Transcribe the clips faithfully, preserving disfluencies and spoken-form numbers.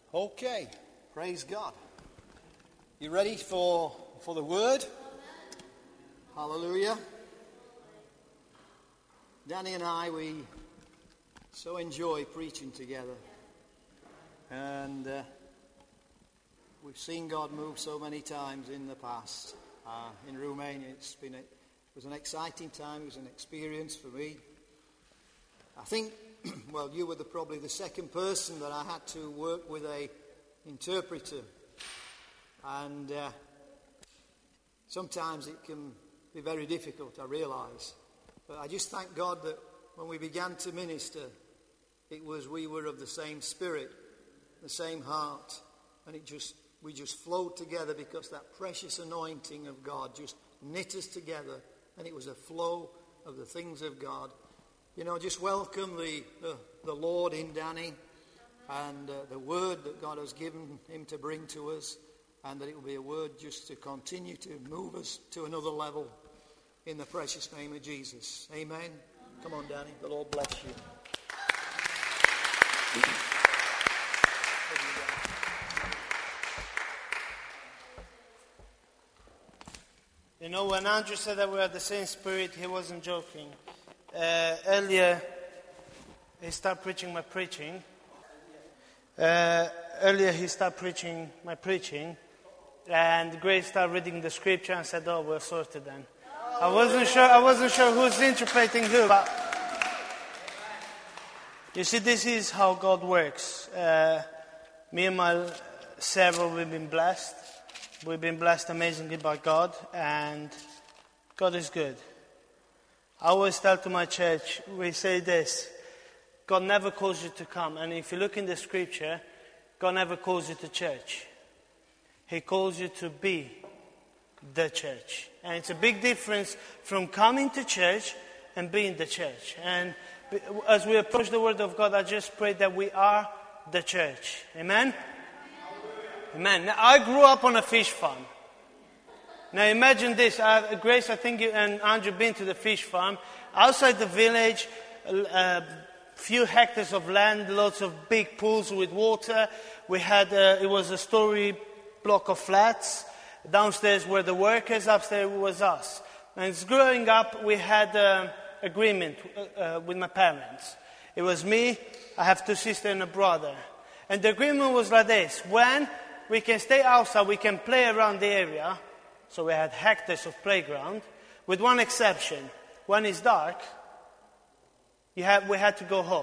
Okay, praise God. You ready for, for the word? Hallelujah. Danny and I, we so enjoy preaching together. And uh, we've seen God move so many times in the past. Uh, in Romania, it's been a, it was an exciting time. It was an experience for me. I think, well, you were the, probably the second person that I had to work with a interpreter. And uh, sometimes it can be very difficult, I realise. But I just thank God that when we began to minister, it was we were of the same spirit, the same heart, and it just we just flowed together because that precious anointing of God just knit us together, and it was a flow of the things of God. You know, just welcome the, the, the Lord in Danny and uh, the word that God has given him to bring to us, and that it will be a word just to continue to move us to another level in the precious name of Jesus. Amen. Amen. Come on, Danny. The Lord bless you. You know, when Andrew said that we are the same spirit, he wasn't joking. Uh, earlier, he started preaching my preaching. Uh, earlier, he started preaching my preaching. And Grace started reading the scripture and said, oh, we're sorted then. I wasn't sure, I wasn't sure who's interpreting who. But you see, this is how God works. Uh, me and my Sarah, we've been blessed. We've been blessed amazingly by God, and God is good. I always tell to my church, we say this, God never calls you to come. And if you look in the scripture, God never calls you to church. He calls you to be the church. And it's a big difference from coming to church and being the church. And as we approach the Word of God, I just pray that we are the church. Amen? Amen. Now, I grew up on a fish farm. Now imagine this. I, Grace, I think you and Andrew been to the fish farm. Outside the village, a few hectares of land, lots of big pools with water. We had, uh, it was a story block of flats. Downstairs were the workers, upstairs was us. And growing up, we had an agreement uh, with my parents. It was me, I have two sisters and a brother. And the agreement was like this. When we can stay outside, we can play around the area. So we had hectares of playground, with one exception. When it's dark, you have, we had to go home.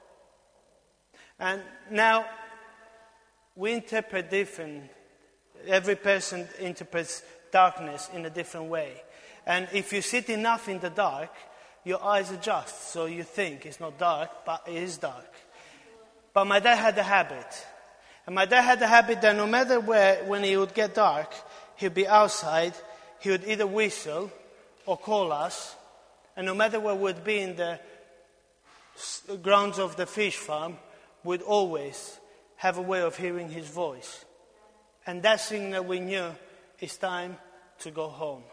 And now, we interpret different. Every person interprets darkness in a different way. And if you sit enough in the dark, your eyes adjust. So you think it's not dark, but it is dark. But my dad had a habit. And my dad had the habit that no matter where, when it would get dark, he'd be outside, he would either whistle or call us, and no matter where we'd be in the grounds of the fish farm, we'd always have a way of hearing his voice. And that signal we knew it's time to go home.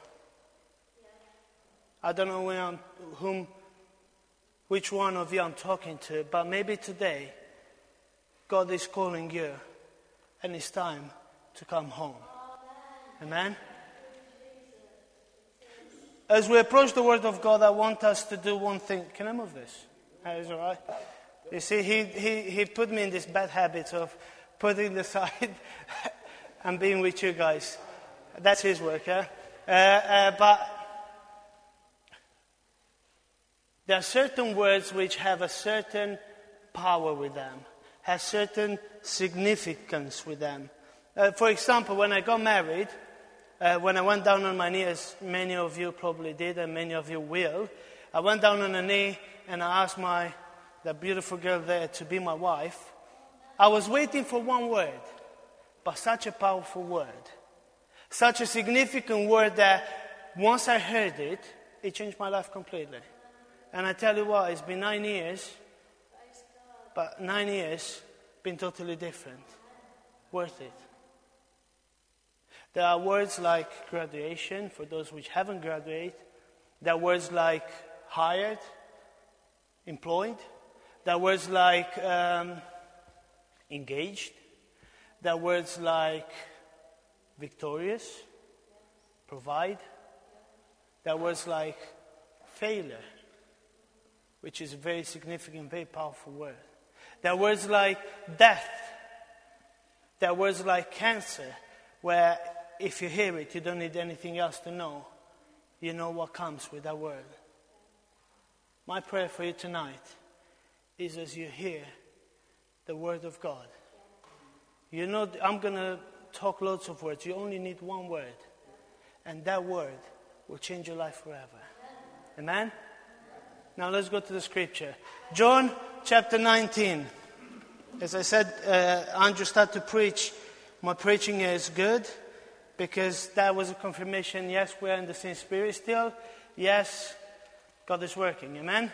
I don't know when I'm, whom, which one of you I'm talking to, but maybe today, God is calling you, and it's time to come home. Amen? As we approach the Word of God, I want us to do one thing. Can I move this? That is all right. You see, he, he, he put me in this bad habit of putting the side and being with you guys. That's his work, yeah? Uh, uh, but there are certain words which have a certain power with them. Has certain significance with them. Uh, for example, when I got married, uh, when I went down on my knee, as many of you probably did, and many of you will, I went down on a knee and I asked my the beautiful girl there to be my wife. I was waiting for one word, but such a powerful word, such a significant word that once I heard it, it changed my life completely. And I tell you what, it's been nine years. But nine years, been totally different. Worth it. There are words like graduation, for those which haven't graduated. There are words like hired, employed. There are words like um, engaged. There are words like victorious, provide. There are words like failure, which is a very significant, very powerful word. There are words like death. There are words like cancer, where if you hear it, you don't need anything else to know. You know what comes with that word. My prayer for you tonight is as you hear the word of God. You know, I'm going to talk loads of words. You only need one word. And that word will change your life forever. Amen? Now let's go to the scripture. John chapter nineteen. As I said, uh, Andrew started to preach. My preaching is good because that was a confirmation. Yes, we're in the same spirit still. Yes, God is working. Amen?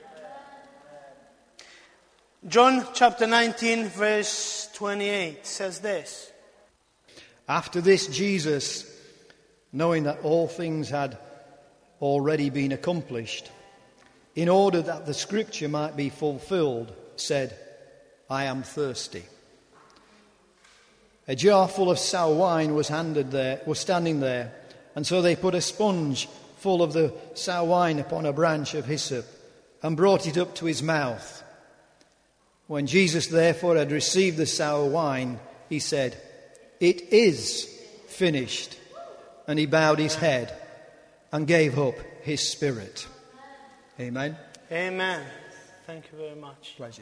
John chapter nineteen, verse twenty-eight says this. After this, Jesus, knowing that all things had already been accomplished, in order that the scripture might be fulfilled, said, I am thirsty. A jar full of sour wine was handed there, was standing there, and so they put a sponge full of the sour wine upon a branch of hyssop and brought it up to his mouth. When Jesus therefore had received the sour wine, he said, It is finished. And he bowed his head and gave up his spirit. Amen. Amen. Thank you very much. Pleasure.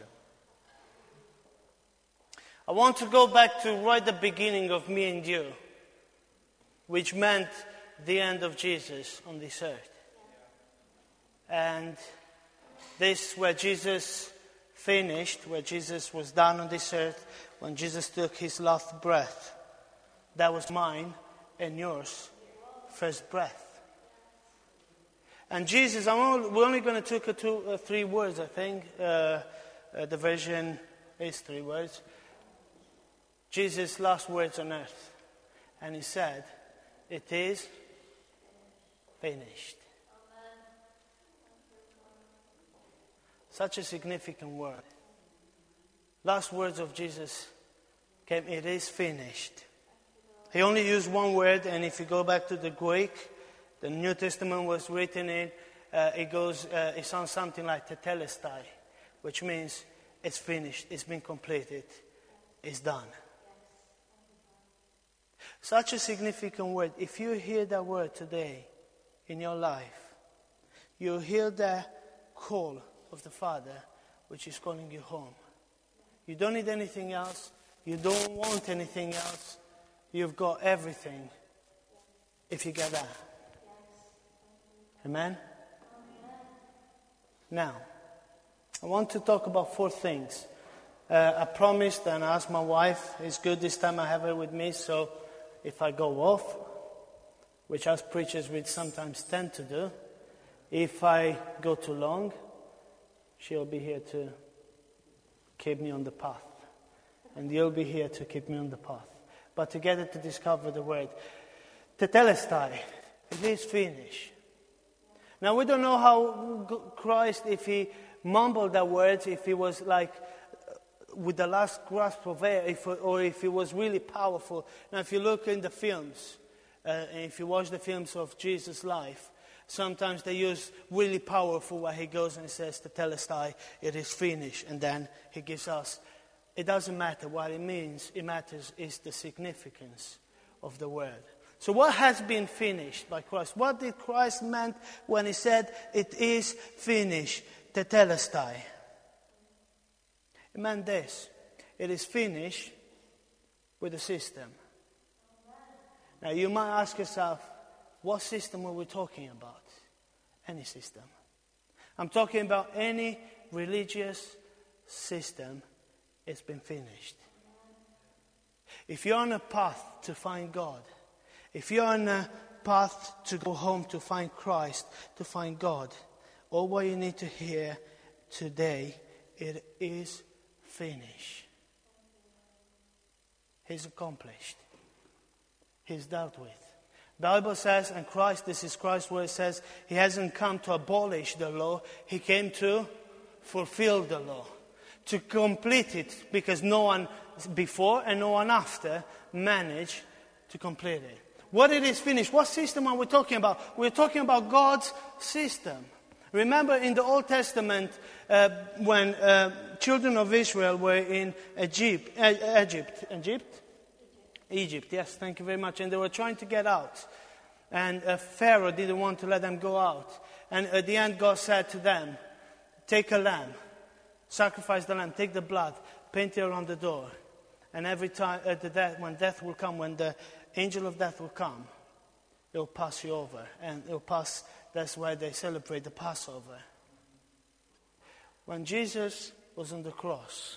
I want to go back to right the beginning of me and you, which meant the end of Jesus on this earth. And this where Jesus finished, where Jesus was done on this earth, when Jesus took his last breath. That was mine and yours first breath. And Jesus, I'm only, we're only going to take a two, uh, three words, I think. Uh, uh, the version is three words. Jesus' last words on earth. And he said, it is finished. Such a significant word. Last words of Jesus came, it is finished. He only used one word, and if you go back to the Greek, the New Testament was written in, uh, it goes, uh, it sounds something like tetelestai, which means it's finished, it's been completed, it's done. Such a significant word. If you hear that word today in your life, you hear the call of the Father, which is calling you home. You don't need anything else. You don't want anything else. You've got everything if you get that. Amen? Now, I want to talk about four things. Uh, I promised and I asked my wife, it's good this time I have her with me, so if I go off, which us preachers we sometimes tend to do, if I go too long, she'll be here to keep me on the path. And you'll be here to keep me on the path. But together to discover the word. Tetelestai, it is finished. Now we don't know how Christ, if he mumbled that word, if he was like with the last grasp of air, if, or if he was really powerful. Now if you look in the films, uh, and if you watch the films of Jesus' life, sometimes they use really powerful where he goes and says, Tetelestai, it is finished. And then he gives us, it doesn't matter what it means, it matters is the significance of the word. So what has been finished by Christ? What did Christ meant when he said, it is finished, Tetelestai? It meant this, it is finished with a system. Now you might ask yourself, what system are we talking about? Any system. I'm talking about any religious system. It's been finished. If you're on a path to find God, if you're on a path to go home to find Christ, to find God, all what you need to hear today, it is finished. He's accomplished. He's dealt with. The Bible says, and Christ, this is Christ's word, says, he hasn't come to abolish the law. He came to fulfill the law, to complete it, because no one before and no one after managed to complete it. What it is finished? What system are we talking about? We're talking about God's system. Remember in the Old Testament, uh, when uh, children of Israel were in Egypt, uh, Egypt, Egypt? Egypt, yes, thank you very much. And they were trying to get out. And uh, Pharaoh didn't want to let them go out. And at the end, God said to them, take a lamb, sacrifice the lamb, take the blood, paint it around the door. And every time, uh, the death, when death will come, when the angel of death will come, it will pass you over. And it will pass, that's why they celebrate the Passover. When Jesus was on the cross,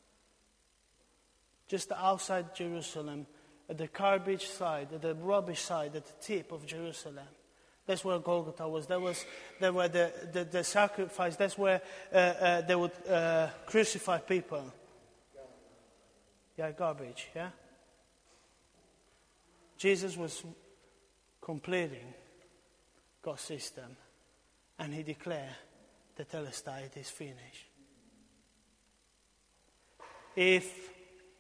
just outside Jerusalem, at the garbage side, at the rubbish side, at the tip of Jerusalem, that's where Golgotha was. That was that where the, the, the sacrifice, that's where uh, uh, they would uh, crucify people. Yeah, garbage, yeah? Jesus was completing God's system, and he declared the Telestai, it is finished. If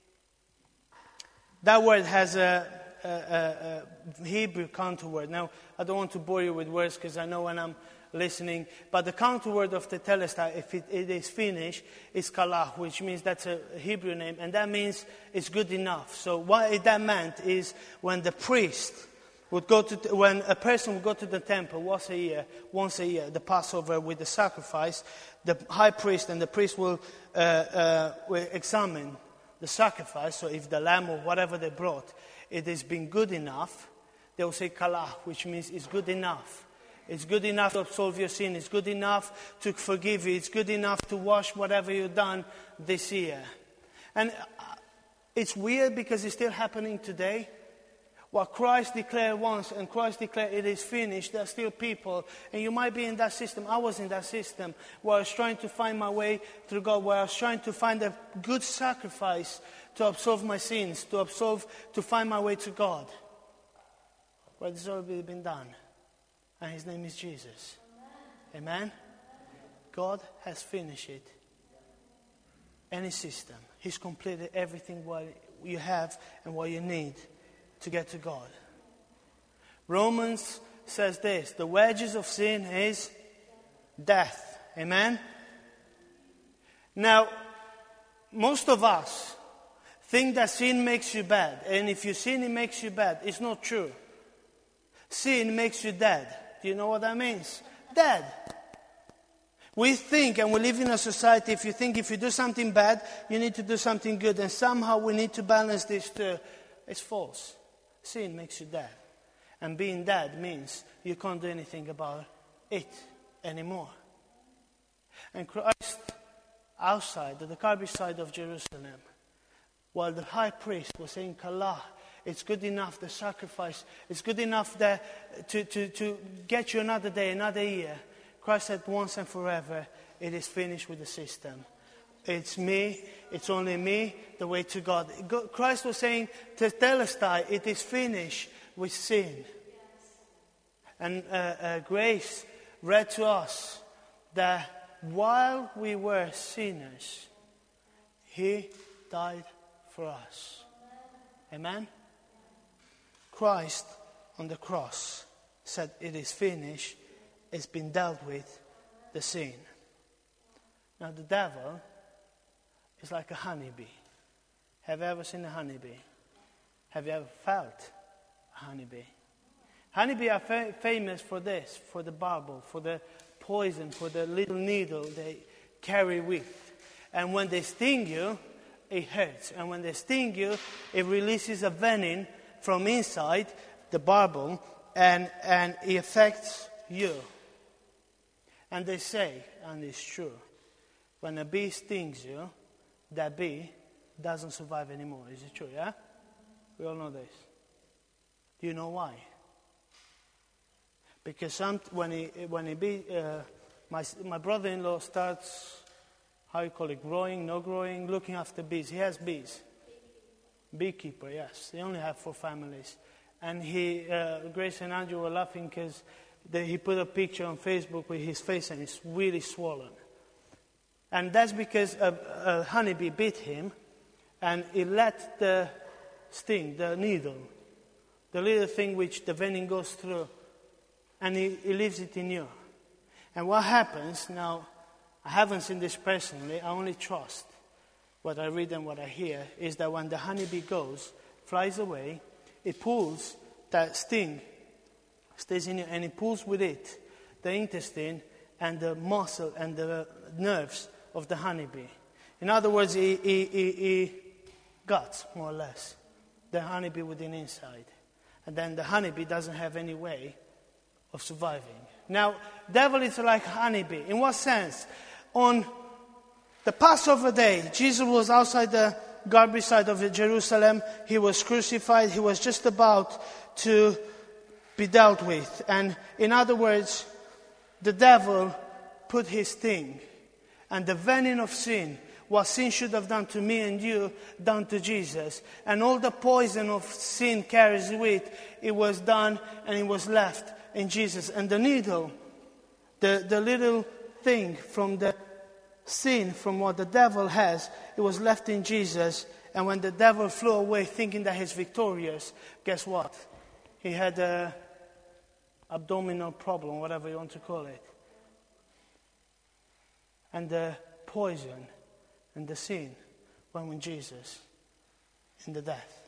that word has a, a, a, a Hebrew counter word. Now, I don't want to bore you with words because I know when I'm listening, but the counter word of the Telestai, if it, it is finished, is kalah, which means that's a Hebrew name, and that means it's good enough. So what it, that meant is when the priest would go to, when a person would go to the temple once a year, once a year, the Passover with the sacrifice, the high priest and the priest will, uh, uh, will examine the sacrifice. So if the lamb or whatever they brought, it has been good enough, they will say kalah, which means it's good enough. It's good enough to absolve your sin. It's good enough to forgive you. It's good enough to wash whatever you've done this year. And it's weird because it's still happening today. What Christ declared once and Christ declared it is finished, there are still people, and you might be in that system. I was in that system where I was trying to find my way through God, where I was trying to find a good sacrifice to absolve my sins, to absolve, to find my way to God. Well, it's already been done. And his name is Jesus. Amen? Amen? God has finished it. Any system. He's completed everything what you have and what you need to get to God. Romans says this, the wages of sin is death. Amen? Now, most of us think that sin makes you bad. And if you sin, it makes you bad. It's not true. Sin makes you dead. Do you know what that means? Dead. We think, and we live in a society, if you think if you do something bad, you need to do something good. And somehow we need to balance these two. It's false. Sin makes you dead. And being dead means you can't do anything about it anymore. And Christ, outside, at the garbage side of Jerusalem, while the high priest was saying, kalah, it's good enough, the sacrifice, it's good enough that to, to, to get you another day, another year. Christ said once and forever, it is finished with the system. It's me, it's only me, the way to God. Christ was saying to Telestai, it is finished with sin. And uh, uh, Grace read to us that while we were sinners, he died for us. Amen? Christ on the cross said, it is finished, it's been dealt with, the sin. Now the devil is like a honeybee. Have you ever seen a honeybee? Have you ever felt a honeybee? Honeybee are fa- famous for this, for the barbel, for the poison, for the little needle they carry with. And when they sting you, it hurts. And when they sting you, it releases a venom from inside the barbel, and, and it affects you. And they say, and it's true, when a bee stings you, that bee doesn't survive anymore. Is it true, yeah? We all know this. Do you know why? Because some, when he, when he bee, uh, my, my brother-in-law starts, how you call it, growing, no growing, looking after bees. He has bees. Beekeeper, yes. They only have four families. And he, uh, Grace and Andrew were laughing because he put a picture on Facebook with his face and it's really swollen. And that's because a, a honeybee bit him, And he let the sting, the needle, the little thing which the venom goes through, and he, he leaves it in you. And what happens, now, I haven't seen this personally, I only trust what I read and what I hear, is that when the honeybee goes, flies away, it pulls that sting, stays in you, and it pulls with it the intestine and the muscle and the nerves of the honeybee. In other words, he, he, he, he guts, more or less, the honeybee within inside. And then the honeybee doesn't have any way of surviving. Now, devil is like honeybee. In what sense? On the Passover day, Jesus was outside the garbage side of Jerusalem. He was crucified. He was just about to be dealt with. And in other words, the devil put his sting. And the venom of sin, what sin should have done to me and you, done to Jesus. And all the poison of sin carries with, it was done and it was left in Jesus. And the needle, the, the little thing from the sin, from what the devil has, it was left in Jesus. And when the devil flew away thinking that he's victorious, guess what? He had a abdominal problem, whatever you want to call it. And the poison and the sin went with Jesus in the death.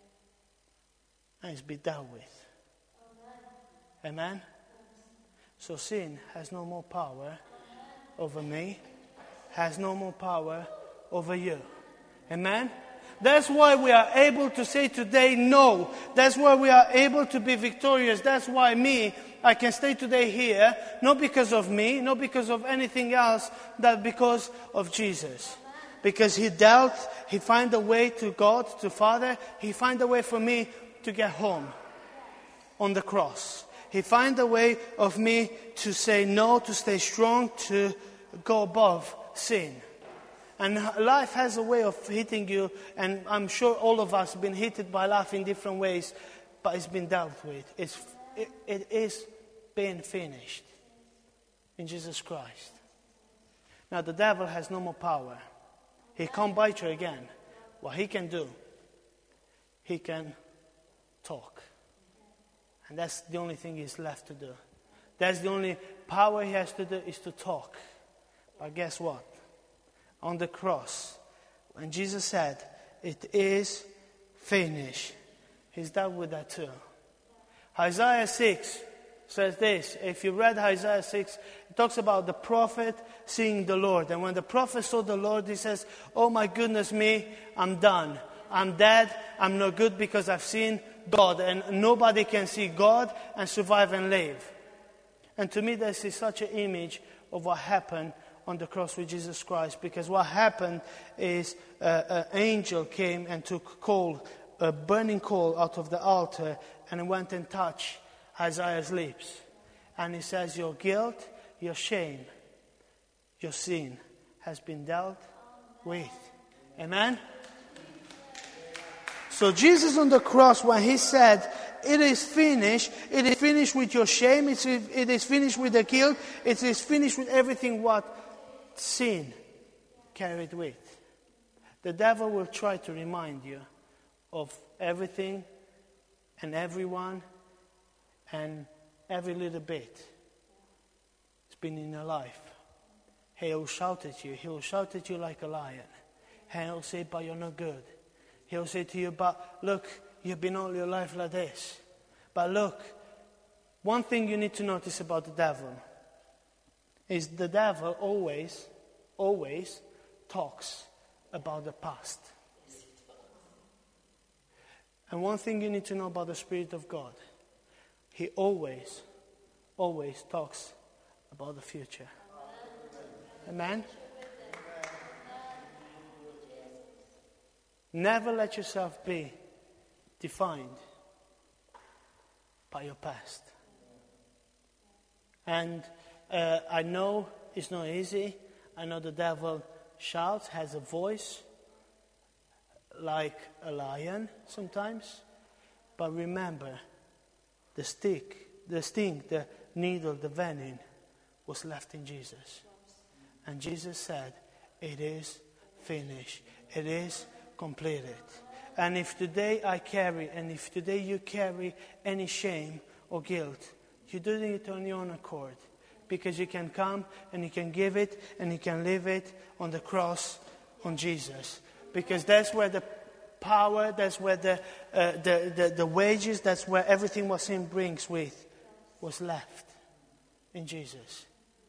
And it's been dealt with. Amen? Amen? So sin has no more power over me, has no more power over you. Amen? That's why we are able to say today no. That's why we are able to be victorious. That's why me, I can stay today here, not because of me, not because of anything else, but because of Jesus. Because he dealt, he found a way to God, to Father. He found a way for me to get home on the cross. He found a way of me to say no, to stay strong, to go above sin. And life has a way of hitting you, and I'm sure all of us have been hit by life in different ways, but it's been dealt with. It's, it, it is being finished in Jesus Christ. Now the devil has no more power. He can't bite you again. What he can do, he can talk. And that's the only thing he's left to do. That's the only power he has to do, is to talk. But guess what? On the cross, when Jesus said, it is finished, he's dealt with that too. Isaiah six says this. If you read Isaiah six, it talks about the prophet seeing the Lord. And when the prophet saw the Lord, he says, oh my goodness me, I'm done. I'm dead. I'm no good because I've seen God. And nobody can see God and survive and live. And to me, this is such an image of what happened on the cross with Jesus Christ. Because what happened is uh, an angel came and took coal, a burning coal out of the altar, and went and touched Isaiah's lips. And he says, your guilt, your shame, your sin has been dealt with. Amen? So Jesus on the cross, when he said, it is finished, it is finished with your shame, it is, it is finished with the guilt, it is finished with everything what sin carried with. The devil will try to remind you of everything and everyone and every little bit it's been in your life. He will shout at you. He will shout at you like a lion. And he'll say, but you're not good. He'll say to you, but look, you've been all your life like this. But look, one thing you need to notice about the devil is the devil always, always talks about the past. And one thing you need to know about the Spirit of God, he always, always talks about the future. Amen? Never let yourself be defined by your past. And uh, I know it's not easy. I know the devil shouts, has a voice like a lion sometimes. But remember, the stick, the sting, the needle, the venom was left in Jesus. And Jesus said, it is finished. It is completed. And if today I carry, and if today you carry any shame or guilt, you're doing it on your own accord. Because you can come and you can give it and you can leave it on the cross on Jesus. Because that's where the power, that's where the, uh, the, the, the wages, that's where everything what sin brings with was left in Jesus.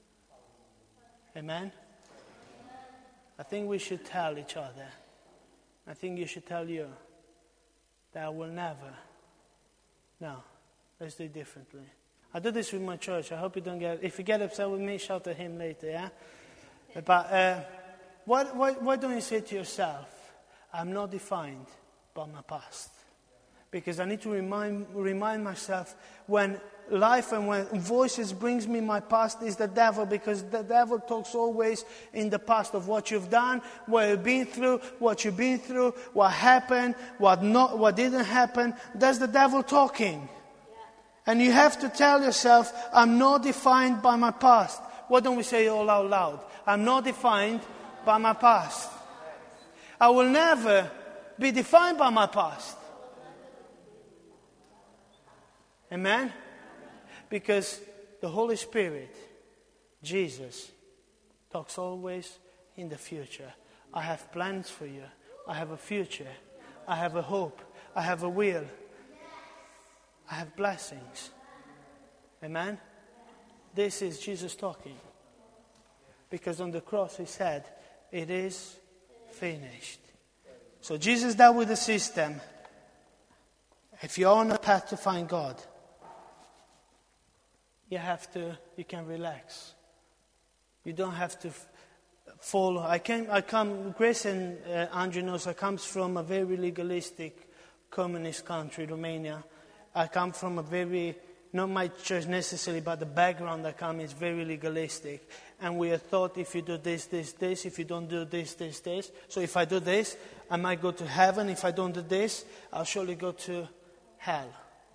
Amen? I think we should tell each other. I think you should tell you that I will never. No, let's do it differently. I do this with my church. I hope you don't get, if you get upset with me, shout at him later, yeah? But uh, why, why, why don't you say to yourself, I'm not defined by my past? Because I need to remind, remind myself when life and when voices brings me my past is the devil, because the devil talks always in the past of what you've done, what you've been through, what you've been through, what happened, what not, what didn't happen. That's the devil talking. And you have to tell yourself, I'm not defined by my past. Why don't we say it all out loud? I'm not defined by my past. I will never be defined by my past. Amen? Because the Holy Spirit, Jesus, talks always in the future. I have plans for you. I have a future. I have a hope. I have a will. I have blessings. Amen? This is Jesus talking. Because on the cross he said, it is finished. So Jesus dealt with the system. If you're on a path to find God, you have to, you can relax. You don't have to f- follow. I came, I come, Grace and uh, Andrew knows I comes from a very legalistic communist country, Romania. I come from a very, not my church necessarily, but the background I come is very legalistic. And we are taught if you do this, this, this, if you don't do this, this, this. So if I do this, I might go to heaven. If I don't do this, I'll surely go to hell.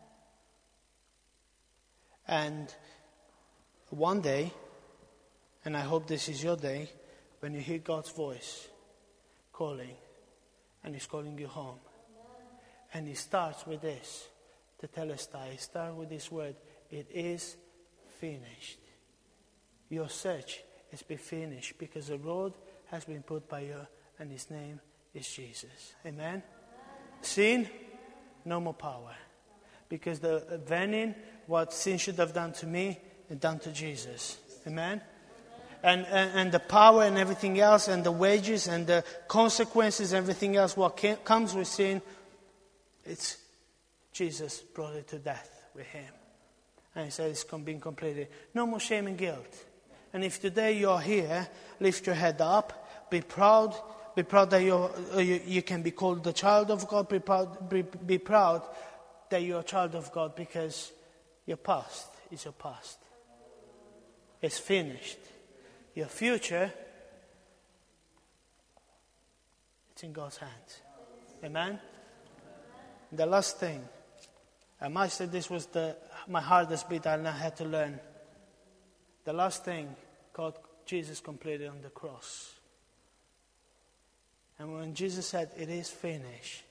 And one day, and I hope this is your day, when you hear God's voice calling, and He's calling you home. And He starts with this, the telestai. He starts with this word, it is finished. Your search has been finished because the road has been put by you, and His name is Jesus. Amen? Sin, no more power. Because the avenging, what sin should have done to me, is done to Jesus. Amen? And, and and the power and everything else, and the wages and the consequences, everything else, what can, comes with sin, it's Jesus brought it to death with Him. And He said it's being completed. No more shame and guilt. And if today you're here, lift your head up, be proud, be proud that you're, you, you can be called the child of God, be proud, be, be proud that you're a child of God, because your past is your past. It's finished. Your future, it's in God's hands. Amen? The last thing, I must say this was the my hardest bit I now had to learn. The last thing God, Jesus completed on the cross. And when Jesus said, it is finished,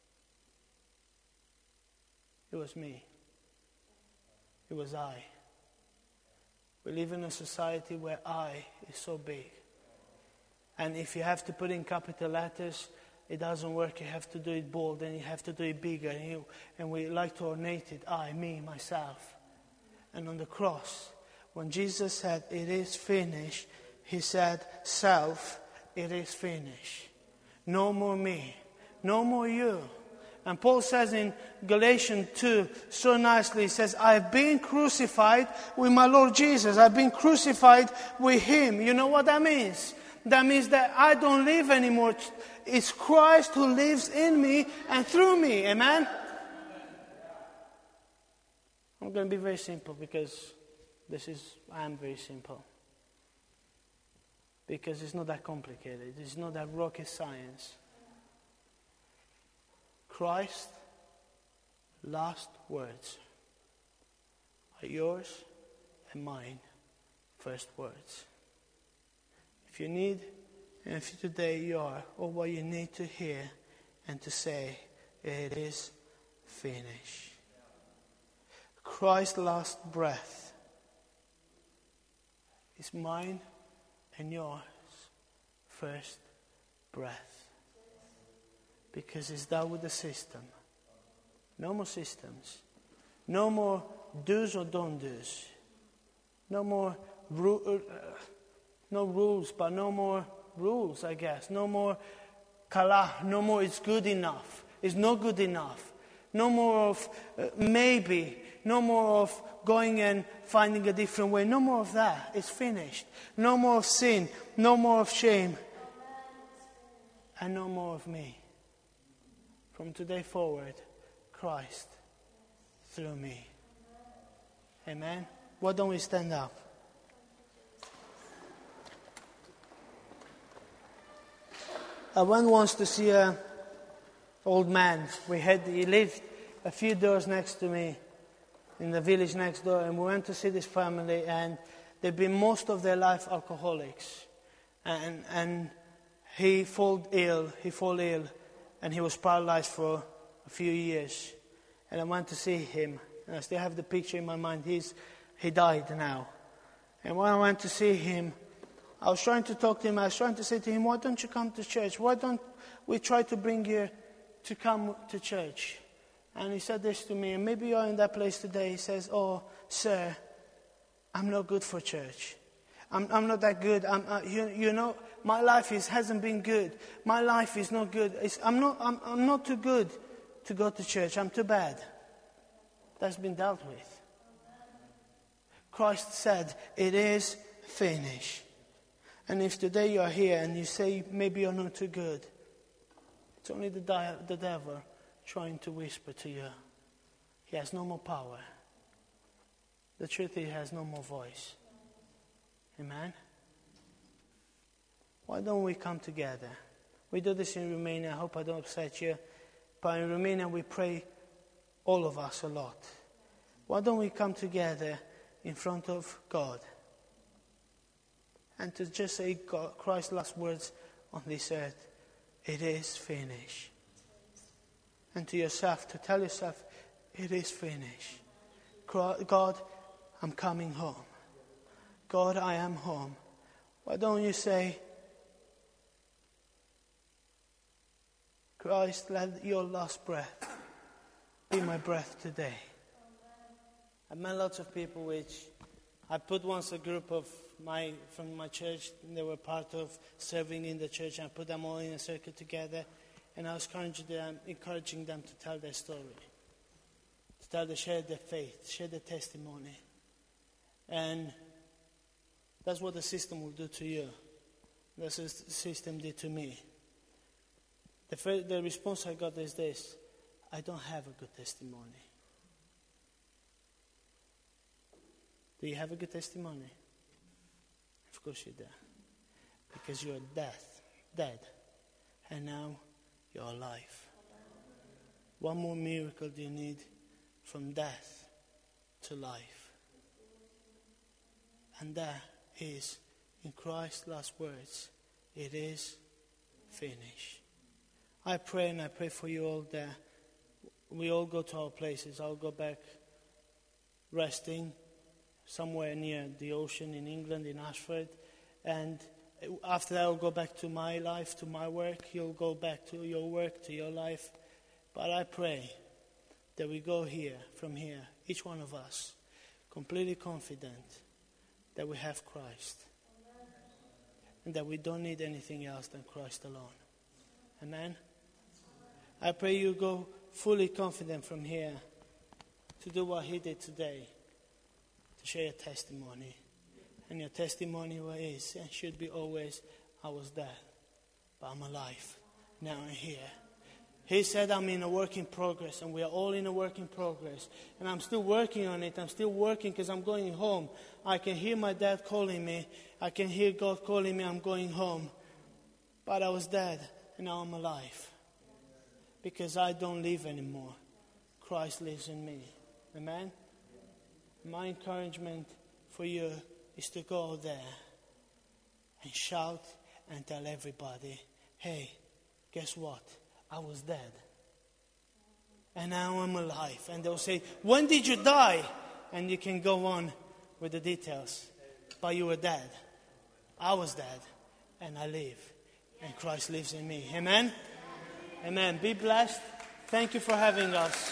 it was me. It was I. We live in a society where I is so big. And if you have to put in capital letters, it doesn't work. You have to do it bold, and you have to do it bigger. And, you, and we like to ornate it. I, me, myself. And on the cross, when Jesus said, it is finished, He said, self, it is finished. No more me. No more you. And Paul says in Galatians two, so nicely, he says, I've been crucified with my Lord Jesus. I've been crucified with Him. You know what that means? That means that I don't live anymore. It's Christ who lives in me and through me. Amen? I'm going to be very simple, because this is, I am very simple. Because it's not that complicated. It's not that rocket science. Christ's last words are yours and mine first words. If you need, and if today you are, or what you need to hear and to say, it is finished. Christ's last breath is mine and yours first breath. Because it's done with the system. No more systems. No more do's or don't do's. No more ru- uh, no rules, but no more rules, I guess. No more kala. No more it's good enough. It's not good enough. No more of uh, maybe. No more of going and finding a different way. No more of that. It's finished. No more of sin. No more of shame. And no more of me. From today forward, Christ through me. Amen. Why don't we stand up? I went once to see an old man. We had he lived a few doors next to me in the village next door, and we went to see this family, and they've been most of their life alcoholics, and and he fell ill. He fell ill, and he was paralyzed for a few years. And I went to see him, and I still have the picture in my mind. He's he died now, and when I went to see him, I was trying to talk to him. I was trying to say to him, "Why don't you come to church? Why don't we try to bring you to come to church?" And he said this to me, and maybe you're in that place today. He says, "Oh, sir, I'm not good for church. I'm, I'm not that good. I'm, uh, you, you know, my life is, hasn't been good. My life is not good. It's, I'm not. I'm, I'm not too good to go to church. I'm too bad." That's been dealt with. Christ said, "It is finished." And if today you are here and you say maybe you're not too good, it's only the, di- the devil trying to whisper to you. He has no more power. The truth is, he has no more voice. Amen? Why don't we come together? We do this in Romania. I hope I don't upset you. But in Romania we pray, all of us, a lot. Why don't we come together in front of God and to just say God, Christ's last words on this earth, "It is finished." And to yourself, to tell yourself, "It is finished. God, I'm coming home. God, I am home." Why don't you say, "Christ, let your last breath be my breath today." I've met lots of people which I put once a group of my from my church, and they were part of serving in the church, and I put them all in a circle together, and I was encouraging them, encouraging them to tell their story, to tell, to share their faith, share their testimony. And that's what the system will do to you. That's what the system did to me. The, first, the response I got is this: "I don't have a good testimony." Do you have a good testimony? Of course you do. Because you're death, dead. And now you're alive. One more miracle do you need from death to life. And that is, in Christ's last words, "It is finished." I pray, and I pray for you all there. We all go to our places. I'll go back resting somewhere near the ocean in England, in Ashford. And after that, I'll go back to my life, to my work. You'll go back to your work, to your life. But I pray that we go here, from here, each one of us, completely confident that we have Christ. And that we don't need anything else than Christ alone. Amen? I pray you go fully confident from here to do what he did today. To share your testimony. And your testimony is and should be always, "I was dead, but I'm alive. Now I'm here." He said I'm in a work in progress, and we are all in a work in progress. And I'm still working on it. I'm still working because I'm going home. I can hear my dad calling me. I can hear God calling me. I'm going home. But I was dead, and now I'm alive. Because I don't live anymore. Christ lives in me. Amen? My encouragement for you is to go there and shout and tell everybody, "Hey, guess what? I was dead. And now I'm alive. And they'll say, when did you die? And you can go on with the details. But you were dead. I was dead. And I live. And Christ lives in me. Amen? Amen. Be blessed. Thank you for having us.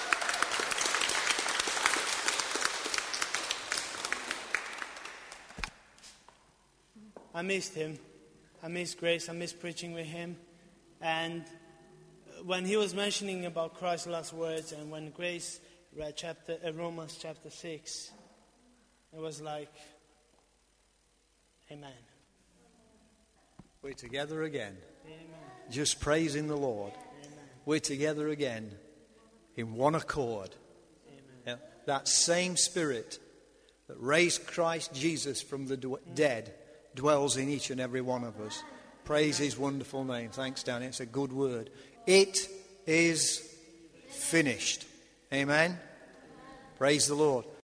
I missed him. I missed Grace. I missed preaching with him. And when he was mentioning about Christ's last words, and when Grace read chapter uh, Romans chapter six, it was like, amen. We're together again. Amen. Just praising the Lord. Amen. We're together again in one accord. Amen. Yeah, that same Spirit that raised Christ Jesus from the d- dead dwells in each and every one of us. Praise his wonderful name. Thanks, Danny. It's a good word. It is finished. Amen. Praise the Lord.